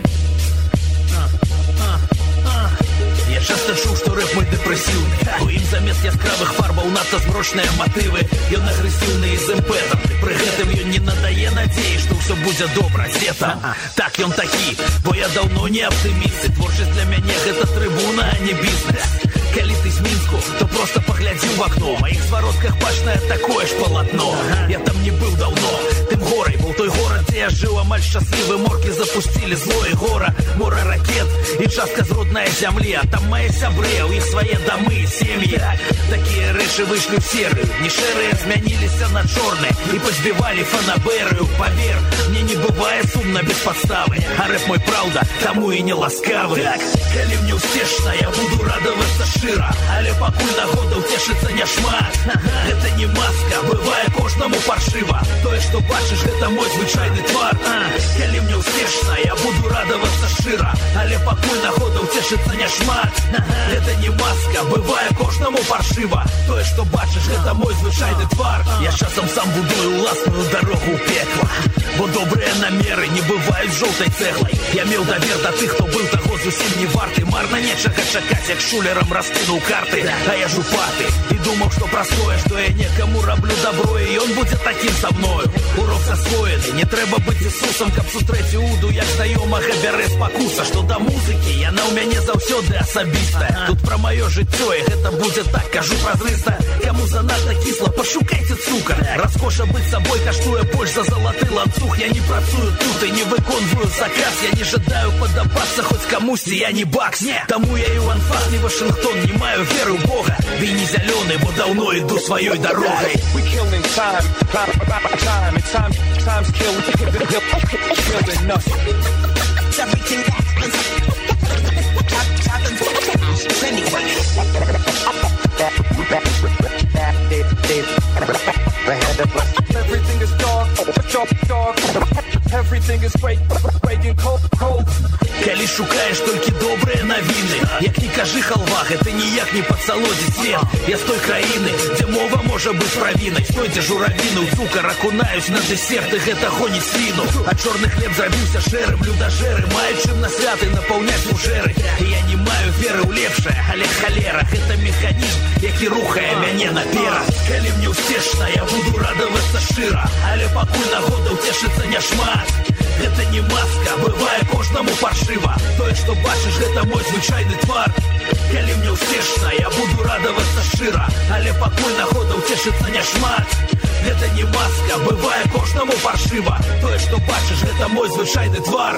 Часто чуў, што рэп мой дэпрэсіўны. У ім замест яскравых фарбаў надта зброчныя матывы. Ён агрэсіўны і з імпэтам. Пры гэтым ён не надае надзеі, што ўсё будзе добра светам. Так ён такі, бо я даўно не аптыміст. І творчасць для мяне гэта трыбуна, а не бізнес. Калі ты з Мінску, то проста паглядзі ў акно. У маіх зваротках бачнае такое ж палатно. Я там не быў даўно. Тым горай быў той горад, дзе я жыў амаль шчаслівы. Моркі запусцілі злое гора, мора ракет і частка з роднай зямлі. А там мае сябры, у іх свае дамы, сем'і. Такія рэчы выйшлі ў серыю. Не шэрыя змяніліся на чорныя і пазбівалі фанабэрыю. Павер, мне не бывае сумна без падставы. А рэп мой праўда, таму і не ласкавы. Так, калі мне ўспешна, я буду радавацца шчыра. Але пакуль нагода ўцешыцца няшмат. Гэта не маска, бывае кожнаму паршыва. Тое, што бачыш, гэта мой звычайны твар. Калі мне ўспешна, я буду радавацца шчыра. Але пакуль нагода ўцешыцца няшмат. Гэта не маска, бывае кожнаму паршыва. Тое, што бачыш, гэта мой звычайны твар. Я часам сам будую ўласную дарогу ў пекла. Бо добрыя намеры не бываюць жоўтай цэглай. Я меў давер да тых, хто быў таго зусім не варты. Марна нечага чакаць, як шулерам раскінуў карты. А я ж упаты і думаў, што простое, што я некаму раблю добро, і ён будзе такім са мною. Урок засвоены, не трэба быць Ісусам, каб сустрэць Іуду, як знаёмага бярэ спакуса. Што да музыкі, яна ў мяне заўсёды асабістая. Тут пра маё жыццё, і гэта будзе так, кажу празрыста. Каму занадта кісла, пашукайце цукар. Раскоша быць сабой каштуе больш за залаты ланцуг. Я не працую тут і не выконваю заказ. Я не жадаю падабацца хоць камусьці, я не бакс. Таму я і ў анфас, не Вашингтон, не маю веры ў Бога. Ды не зялёны, бо даўно іду сваёй дарогай.
Everything is dark, dark, dark. Everything is break, breaking cold, cold.
Калі шукаеш толькі добрыя навіны, як не кажы халва, гэта ніяк не падсалодзіць свет. Я з той краіны, дзе мова можа быць правінай. З той, дзе журавіны ў цукар акунаюць на дэсерт, і гэта гоніць свіну. А чорны хлеб зрабіўся шэрым, людажэры маюць чым на святы напаўняць фужэры. І я не маю веры ў лепшае, але халера, гэта механізм, які рухае мяне наперад. Калі мне ўспешна, я буду радавацца шчыра. Але пакуль нагода ўцешыцца няшмат. Гэта не маска, бывае кожнаму паршыва. Тое, што бачыш, гэта мой звычайны твар. Калі мне ўспешна, я буду радавацца шчыра. Але пакуль нагода ўцешыцца няшмат. Гэта не маска, бывае кожнаму паршыва. Тое, што бачыш, гэта мой звычайны твар.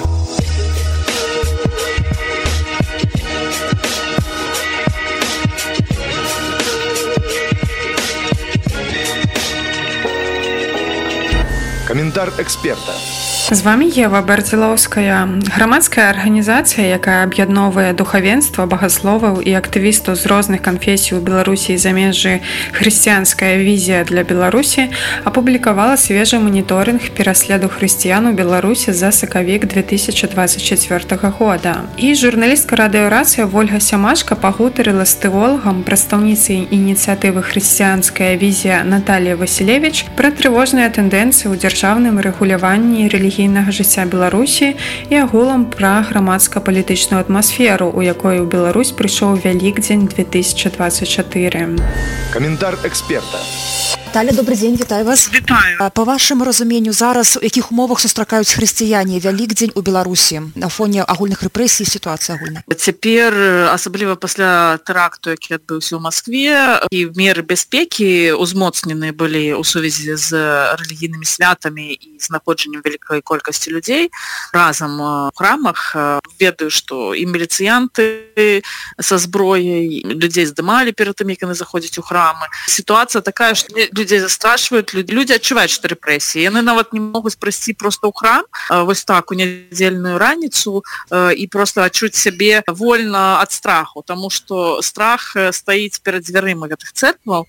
Каментар эксперта.
З вами Ева Бардзілоўская. Грамадская арганізацыя, якая аб'ядноўвае духавенства, багасловаў і актывістаў з розных канфесій у Беларусі і замежжы «Хрысціянская візія для Беларусі» апублікавала свежы маніторынг пераследу хрысціян у Беларусі за сакавік две тысячи двадцать четвёртага года. І журналістка радыёрацыя Вольга Сямашка пагутарыла з тэолагам, прадстаўніцай ініцыятывы «Хрысціянская візія» Наталья Васілевіч пра трывожныя тэндэнцыі ў дзяржаўным рэгуляванні рэлігійнага рэлігійнага жыцця Беларусі і агулам пра грамадска-палітычную атмасферу, у якой у Беларусь прыйшоў Вялікдзень две тысячи двадцать четыре.
Каментар эксперта.
Наталья, добрый день, вітаю вас.
Вітаю.
По вашаму разуменню, зараз у якіх умовах сустракаюць хрысціяне Вялікдзень у Беларусі на фоне агульных рэпрэсій і сітуацыі агульнай?
Цяпер, асабліва пасля тэракту, які адбыўся ў Маскве, і меры бяспекі узмоцненыя былі ў сувязі з рэлігійнымі святамі і знаходжаннем вялікай колькасці людзей разам у храмах. Ведаю, што і міліцыянты са зброяй людзей здымалі перад тым, як яны заходзяць у храмы. Сітуацыя такая, што людзей застрашваюць, людзі адчуваюць, што рэпрэсіі. Яны нават не могуць прайсці проста ў храм вось так у нядзельную раніцу і проста адчуць сябе вольна ад страху, таму што страх стаіць перад дзвярыма гэтых цэркваў,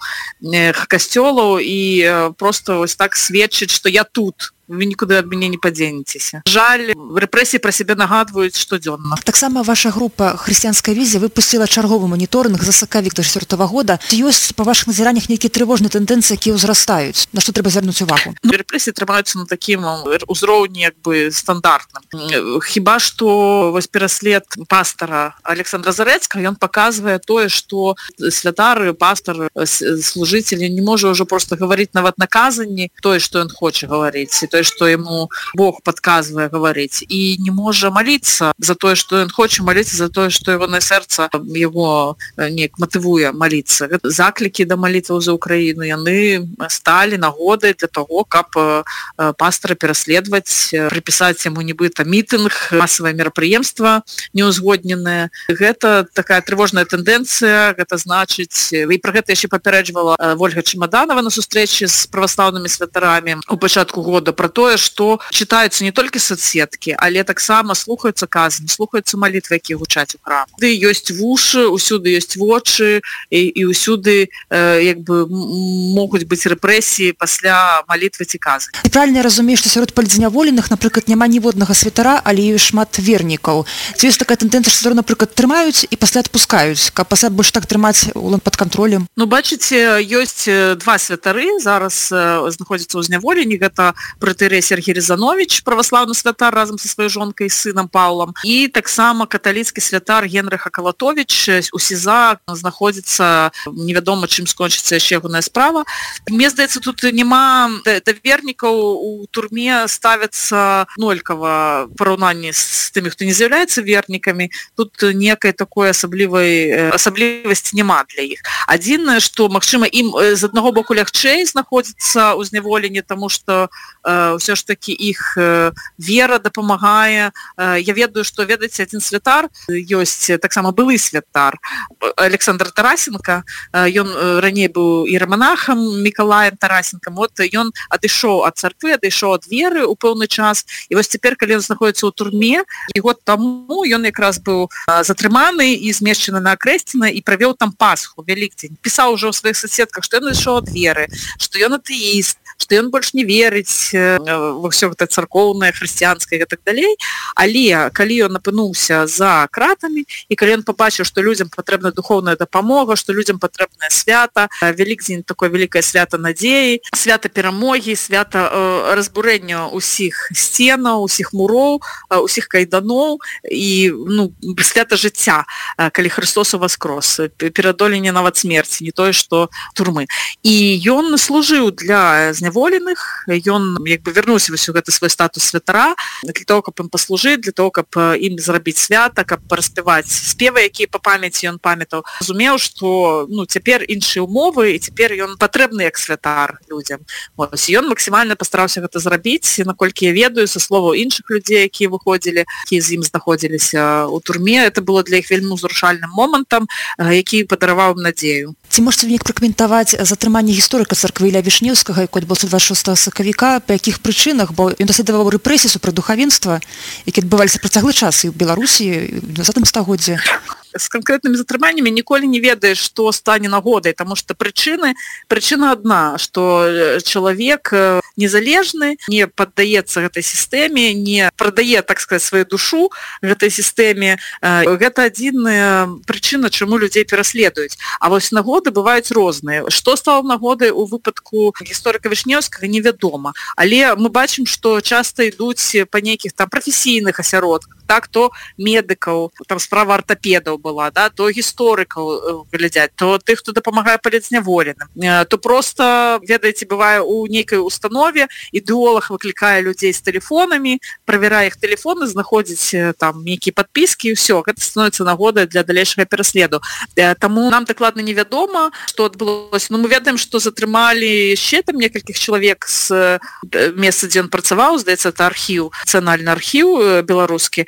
касцёлаў і проста вось так сведчыць, што я тут. Вы нікуды ад мяне не падзенецеся. Жаль, рэпрэсіі пра сябе нагадваюць штодзённа.
Таксама ваша група «Хрысціянская візія» выпусціла чарговы маніторынг за сакавік две тысячи чацвёртага года. Ці ёсць па вашых назіраннях нейкія трывожныя тэндэнцыі, якія ўзрастаюць? На што трэба звярнуць увагу?
Ну, рэпрэсіі трымаюцца на такім узроўні як бы стандартным. Хіба што вось пераслед пастара Александра Зарэцкага, ён паказвае тое, што святар, пастар, служыцель не можа ўжо проста гаварыць нават на казанні тое, што ён хоча гаварыць, тое, што яму Бог падказвае гаварыць, і не можа маліцца за тое, што ён хоча маліцца, за тое, што ягонае сэрца яго неяк матывуе маліцца. Заклікі да малітваў за Украіну, яны сталі нагодай для таго, каб пастара пераследаваць, прыпісаць яму нібыта мітынг, масавае мерапрыемства неўзгодненае. Гэта такая трывожная тэндэнцыя, гэта значыць, і пра гэта яшчэ папярэджвала Вольга Чемаданова на сустрэчы з праваслаўнымі святарамі у пачатку года, пра тое, што чытаюцца не толькі соцсеткі, але таксама слухаюцца казні, слухаюцца малітвы, якія гучаць у храм. Усюды ёсць вушы, усюды ёсць вочы, і, і усюды э, як бы могуць быць рэпрэсіі пасля малітвы ці казы.
І правільна я разумею, што сярод палітзняволеных, напрыклад, няма ніводнага святара, але і шмат вернікаў. Ці ёсць такая тэндэнцыя, што, напрыклад, трымаюць і пасля адпускаюць, каб пасля больш так трымаць улад пад кантролем?
Ну, бачыце, ёсць два святары, зараз э, знаходзяцца ў зняволенні, гэта Протоіерей Сергій Різанович, праваслаўны святар разам са сваёй жонкай і сынам Паўлам, і таксама каталіцкі святар Генрых Акалатович у СІЗА знаходзіцца, невядома, чым скончыцца яшчэ ягоная справа. Мне здаецца, тут няма да вернікаў у турме ставяцца нолькава параўнанні з тымі, хто не з'яўляецца вернікамі. Тут некай такой асаблівай асаблівасці няма для іх. Адзінае, што, магчыма, ім з аднаго боку лягчэй знаходзіцца ў зняволенні, таму што ўсё ж такі іх вера дапамагае. Я ведаю, што, ведаеце, адзін святар, ёсць таксама былы святар, Александр Тарасенко, ён раней быў іераманахам Мікалаем Тарасенкам, от ён адышоў ад царквы, адышоў ад веры ў пэўны час, і вось цяпер, калі ён знаходзіцца ў турме, і год таму ён якраз быў затрыманы і змешчаны на Акрэсціна і правёў там Пасху, Вялікдзень. Пісаў ужо ў сваіх соцсетках, што ён адышоў ад веры, што ён атэіст, што ён больш не верыць ва ўсё гэта царкоўнае, хрысціянскае і так далей. Але калі ён апынуўся за кратамі, і калі ён пабачыў, што людзям патрэбна духоўная дапамога, што людзям патрэбнае свята, Вялікдзень такое вялікае свята надзеі, свята перамогі, свята разбурэння ўсіх сценаў, усіх муроў, усіх кайданоў і ну, свята жыцця, калі Хрыстос уваскрос, пераадолення нават смерці, не тое, што турмы. І ён служыў для зняволеных, ён як бы вярнуўся вось у гэты свой статус святара для того, каб ім паслужыць, для того, каб ім зрабіць свята, каб параспяваць спевы, якія па памяці ён памятаў. Разумеў, што ну, цяпер іншыя умовы, і цяпер ён патрэбны як святар людзям. Ось, ён максімальна пастараўся гэта зрабіць, наколькі я ведаю, са словаў іншых людзей, якія выходзілі, якія з ім знаходзіліся ў турме. Это было для іх вельмі ўзрушальным момантам, які падараваў ім надзею.
Ці можете неяк пракаментаваць затрыманне гісторыка царквы Ілля Вішнеўскага, які адбылося дваццаць шостага сакавіка, па якіх прычынах, бо ён даследаваў рэпрэсіі супраць духавенства, які адбываліся працяглы час і ў Беларусі, і ў двадцатым стагоддзі.
З канкрэтнымі затрыманнямі ніколі не ведаеш, што стане нагодай, таму што прычыны, прычына адна, што чалавек незалежны, не паддаецца гэтай сістэме, не прадае, так сказаць, сваю душу гэтай сістэме. Гэта адзіная прычына, чаму людзей пераследуюць. А вось нагоды бываюць розныя. Што стала нагодай у выпадку гісторыка Вішнеўскага, невядома. Але мы бачым, што часта ідуць па нейкіх там прафесійных асяродках, так, то медыкаў, там справа артапедаў была, да, то гісторыкаў глядзяць, то тых, хто дапамагае палітзняволеным, то просто, ведаеце, бывае у нейкай установе, ідэолог выклікае людзей з тэлефонамі, правярае іх тэлефоны, знаходзіць там нейкія падпіскі, і ўсё, гэта становіцца нагодай для далейшага пераследу. Таму нам дакладна невядома, што адбылося. Ну, мы ведаем, што затрымалі яшчэ там некалькіх чалавек з месца, дзе ён працаваў, здаецца, это архіў, нацыянальны архіў беларускі.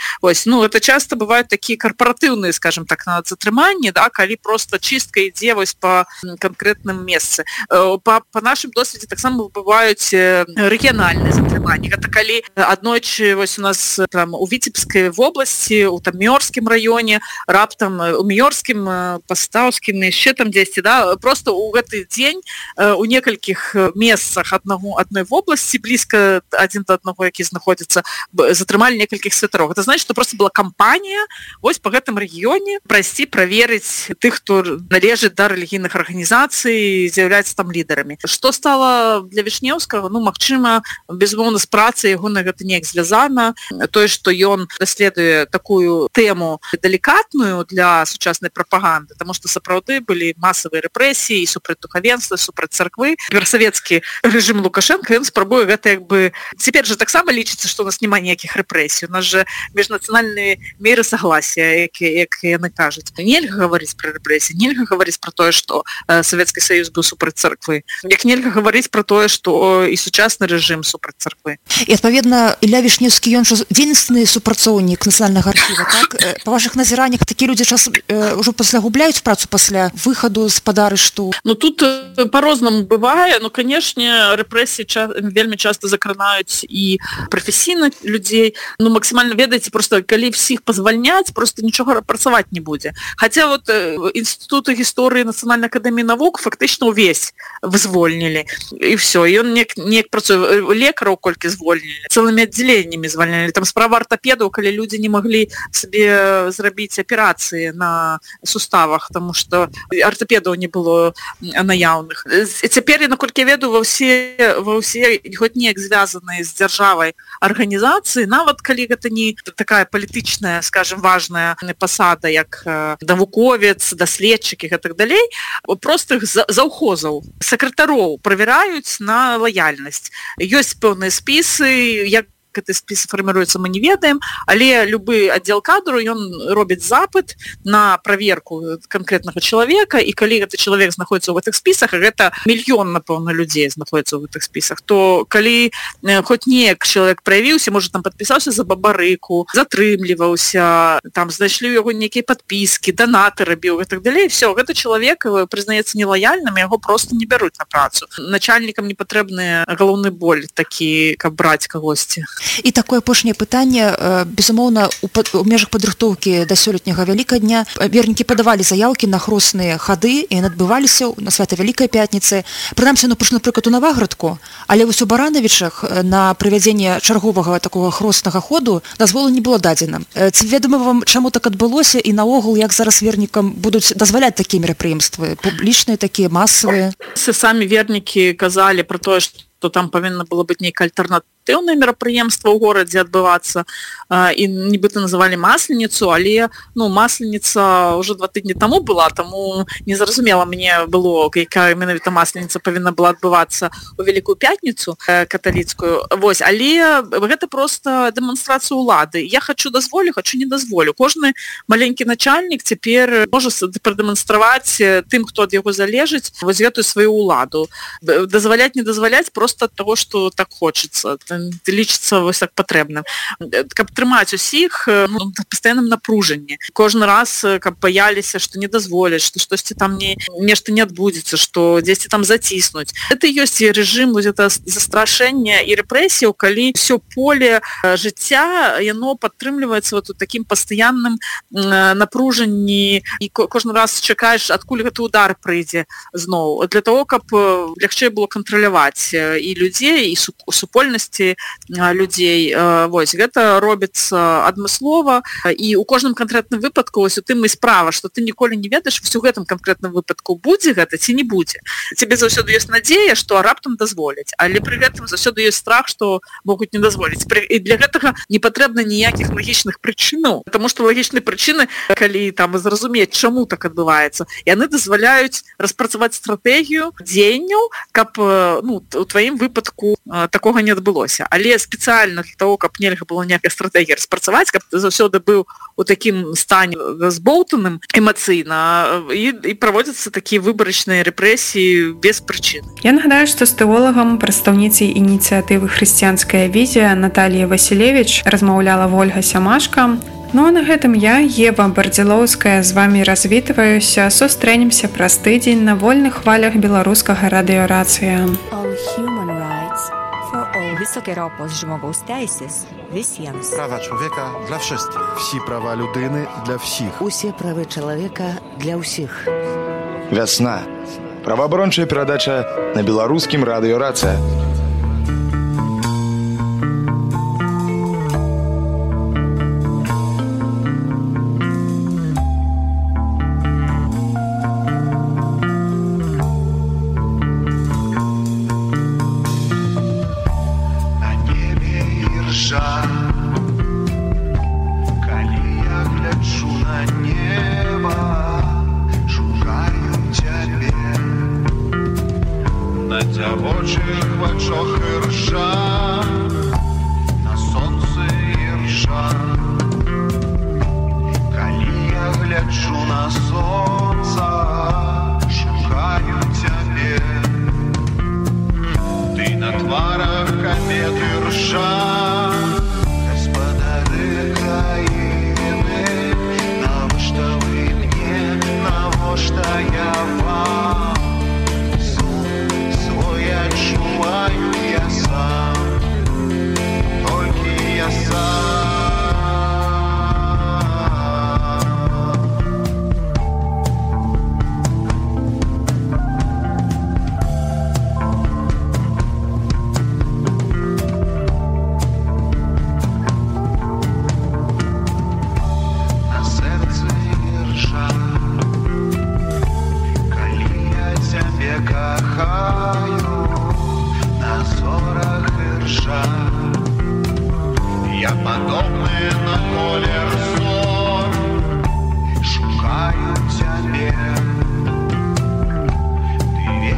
Вось, ну это часто бывают такие корпоративные, скажем так, затрыманні, да, калі просто чистка ідзе вось по конкретным месцы. По, по нашым досведзе таксама бываюць рэгіянальныя затрыманні. Гэта калі аднойчы вось у нас там у Віцебскай вобласці, у там Мёрскім раёне, раптам у Мёрскім, Пастаўскім, яшчэ там дзесьці, да, просто у гэты дзень у некалькіх месцах аднаго адной вобласці блізка адзін да аднаго, які знаходзіцца, затрымалі некалькіх святароў. Гэта значыць, што просто была кампанія вось по гэтым рэгіёне прайсці праверыць тых, хто належыць да рэлігійных арганізацый, з'яўляецца там лідарамі. Што стала для Вішнеўскага? Ну, магчыма, безумоўна, з працай яго на гэта неяк звязана. Тое, што ён даследуе такую тэму далікатную для сучаснай прапаганды, таму што сапраўды былі масавыя рэпрэсіі і супраць духавенства, супраць царквы. Персавецкі рэжым Лукашенка, ён спрабуе гэта як бы... Цяпер жа таксама лічыцца, што у нас няма ніякіх рэпрэсій. У нас жа міжнацыянальныя меры согласия, як, як яны кажуць. Нельга гаварыць пра рэпрэсіі, нельга гаварыць пра тое, што э, Савецкі Саюз быў супраць царквы. Як нельга гаварыць пра тое, што і сучасны рэжым супраць царквы.
І адпаведна, Ілля Вішнеўскі, ён жа дзейнасны супрацоўнік нацыянальнага архіва, так? Па вашых назіраннях такі людзі часам э, ўжо пасля губляюць працу пасля выхаду з-пад арышту?
Ну тут э, по-рознаму бывае, ну, канешне, рэпрэсіі ча- вельмі часта закранаюць і прафесійных людзей. Ну, максімальна ведаеце, просто калі всіх пазвальняць, просто нічога працаваць не будзе. Хаця вот э, інстытуты гісторыі Нацыянальнай акадэміі навук фактычна ўвесь вызвольнілі. І все, і ён неяк, неяк працуе. Лекараў колькі звольнілі, цэлымі аддзяленнямі звольнілі. Там справа артапедаў, калі людзі не маглі сабе зрабіць аперацыі на суставах, таму што артапедаў не было наяўных. Цяпер, наколькі я ведаю, ва ўсе, ва ўсе хоць неяк звязаныя з дзяржавай арганізацыі, нават калі гэта не такая палітычная, скажем, важная пасада, як навуковец, даследчык і так далей, простых заўхозаў, сакратароў правяраюць на лаяльнасць. Ёсць пэўныя спісы, як гэты спіс фарміруецца, мы не ведаем, але любы аддзел кадру, ён робіць запыт на праверку канкрэтнага чалавека, і калі гэты чалавек знаходіцца ў гэтых спісах, а гэта мільён, напэўна, людзей знаходіцца ў гэтых спісах, то калі хоць неяк чалавек праявіўся, можа, там падпісаўся за бабарыку, затрымліваўся, там знайшлі ў яго нейкія падпіскі, данаты рабіў і так далей, все, гэты чалавек прызнаецца нелаяльным, яго просто не бяруць на працу. Начальнікам не патрэбны галоўны боль такі, каб браць кагосьці.
І такое апошняе пытанне, безумоўна, у межах падрыхтоўкі да сёлетняга вялікага дня вернікі падавалі заяўкі на хросныя хады, і яны адбываліся на свята Вялікай пятніцы. Прынамсі, ну, напрыклад, у Наваградку, але вось у Баранавічах на правядзенне чарговага такога хроснага ходу дазволу не было дадзена. Ці ведома вам, чаму так адбылося, і наогул, як зараз вернікам будуць дазваляць такія мерапрыемствы, публічныя такія, масавыя?
Самі вернікі казалі пра тое, што там павінна было быць нейкая альтэрнатыўнае мерапрыемства ў горадзе адбывацца, і нібыта называлі масленіцу, але ну, масленіца ўжо два тыдні таму была, таму незразумела мне было, якая менавіта масленіца павінна была адбывацца ў Вялікую пятніцу каталіцкую. Вось, але гэта проста дэманстрацыя ўлады. Я хачу дазволю, хачу не дазволю. Кожны маленькі начальнік цяпер можа прадэманстраваць тым, хто ад яго залежыць, вось гэтую сваю ўладу. Дазваляць, не дазваляць проста ад таго, што так хочацца. Лічыцца вось так патрэбным. Каб трымаць усіх ну, пастаянным напружанні. Кожны раз, каб баяліся, што не дазволяць, што штосьці там не, нешта не адбудзецца, што дзесьці там заціснуць. Это ёсць і рэжым, вось это застрашэнне і рэпрэсіяў, калі ўсё поле жыцця, яно падтрымліваецца вот у такім пастаянным напружанні, і кожны раз чакаеш, адкуль гэты удар прыйдзе зноў. Для того, каб лягчэй было кантраляваць і людзей, і супольнасці людзей. Вось, гэта робіцца адмыслова, і ў кожным канкрэтным выпадку вось у тым і справа, што ты ніколі не ведаеш, вось у гэтым канкрэтным выпадку будзе гэта ці не будзе. Цябе заўсёды ёсць надзея, што раптам дазволяць, але пры гэтым заўсёды ёсць страх, што могуць не дазволіць. І для гэтага не патрэбна ніякіх лагічных прычынаў, таму што лагічныя прычыны, калі там зразумець, чаму так адбываецца, яны дазваляюць распрацаваць стратэгію дзеянняў, каб ну, у тваім маім выпадку такога не адбылося, але спецыяльна для того, каб нельга было некая стратэгія распрацаваць, каб ты заўсёды быў у такім стане збоўтаным эмацыйна і, і праводзяцца такія выбарачныя рэпрэсіі без прычыны.
Я нагадаю, што з тэолагам, прадстаўніцай ініцыятывы «Хрысціянская візія» Наталья Васілевіч размаўляла Ольга Сямашка. Ну а на гэтым я, Ева Бардзілоўская, з вамі развітваюся. Сустрэнемся праз тыдзень на вольных хвалях беларускага радыёрацыя.
Wysokie żmogą teisės visiems.
Права чоловіка для всіх. Всі права людини для всіх.
Усе правы чалавека для ўсіх.
Вясна. Праваабарончая перадача на беларускім радыёрацыя.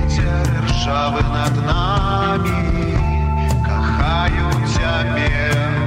Над нами, кохаю тебя.